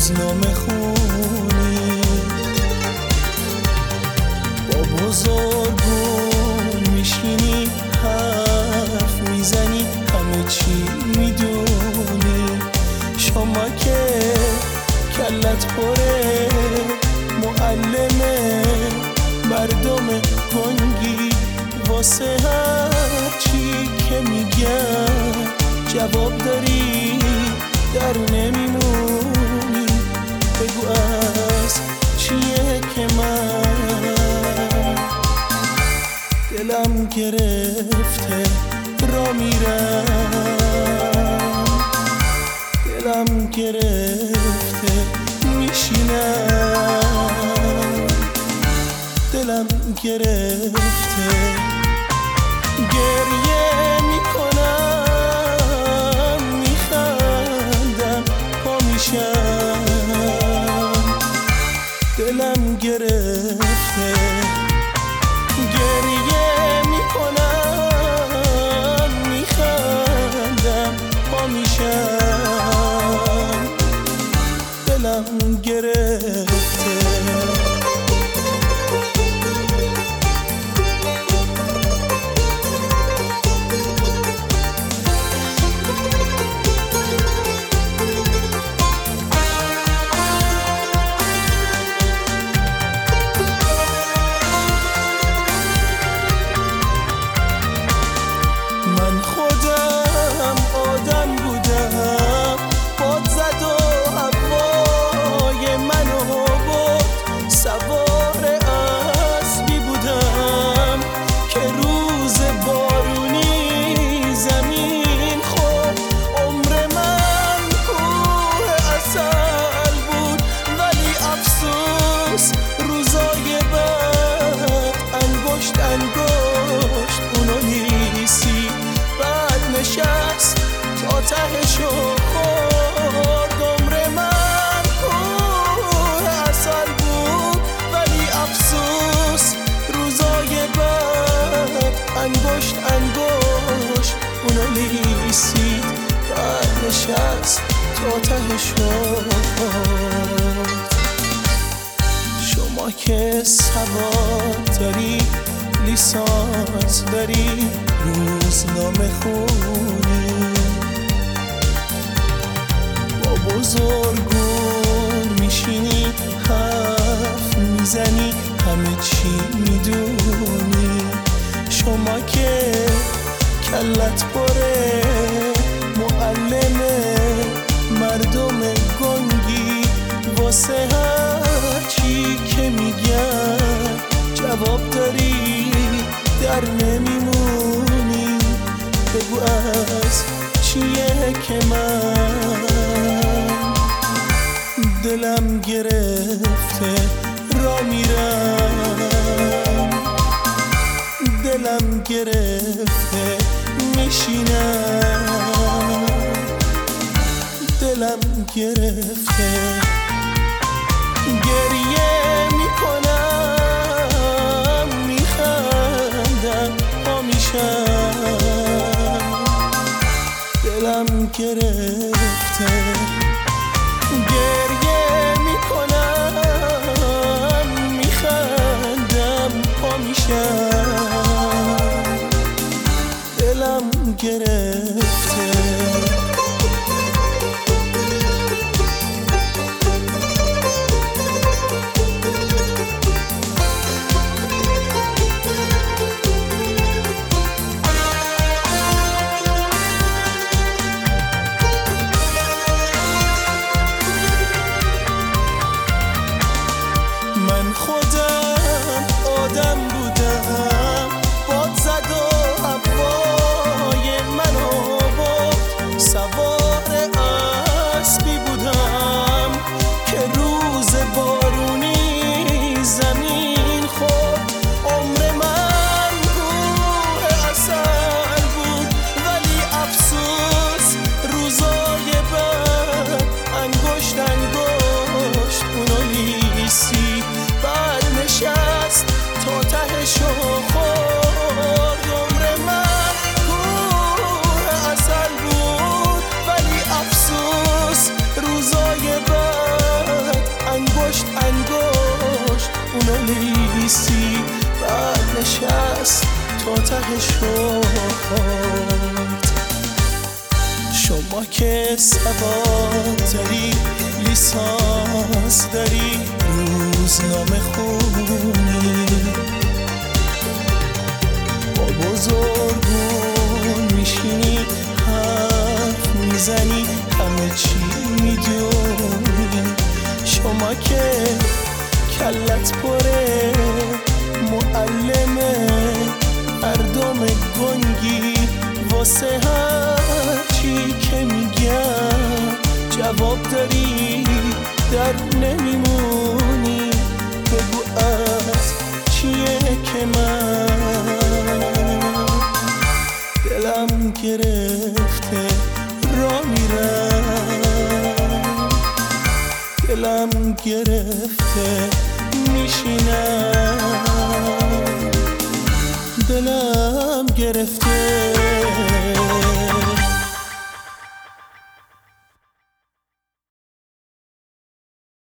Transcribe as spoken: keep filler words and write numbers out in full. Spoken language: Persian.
روزنامه خونی، با بزرگون میشینی حرف میزنی، همه چی میدونی. شما که کلت پره معلمه مردم گنگی، واسه هر چی که میگن جواب داری در نمیمونی. بگو از چیه که من دلم گرفته را میرم، دلم گرفته میشینم، دلم گرفته گریه میکنم، میخندم پا میشم. دلم گرفته گریه میکنم، میخندم پا میشم. دلم گرفته روزای بعد انگشت انگشت اونو لیسی، بعد نشست تا تهشو خورد. عمر من کوه اصل بود ولی افسوس روزای بعد انگشت انگشت اونو لیسی، بعد نشست تا تهشو خورد. شما که سواد داری، لیسانس داری، روزنامه خونی، با بزرگون میشینی حرف میزنی، همه چی میدونی. شما که کلت پره معلمه مردم گنگی، واسه هر چی که میگن جواب داری در نمیمونی. بگو از چیه که من دلم گرفته را میرم، دلم گرفته میشینم، دلم گرفته گریه میکنم، میخندم پا میشم. دلم گرفته گریه میکنم، میخندم پا میشم. دلم گرفته آدم بودم، باد زد و هوای منو ایستی بعد نشست تا ته شد. شما که سواد داری، لیسانس داری، روزنامه خونی، با بزرگون میشینی حرف میزنی، همه چی میدونی. شما که کلت پره معلمه مردم گنگی، واسه هر چی که میگم جواب داری، در نمیمونی. بگو از چیه که من دلم گرفته را میرم، دلم گرفته میشینم، دلم گرفته